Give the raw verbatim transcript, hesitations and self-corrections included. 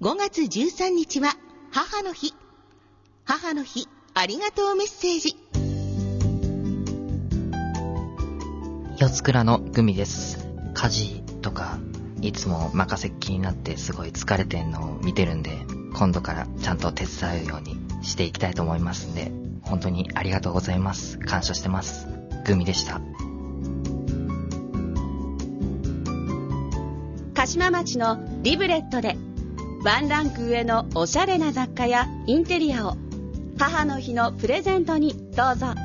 ごがつじゅうさんにちは母の日。母の日ありがとうメッセージ。 四つ倉のグミです。家事とかいつも任せっきりになってすごい疲れてんのを見てるんで、今度からちゃんと手伝うようにしていきたいと思いますんで、本当にありがとうございます。感謝してます。グミでした。 鹿島町のリブレットでワンランク上のおしゃれな雑貨やインテリアを母の日のプレゼントにどうぞ。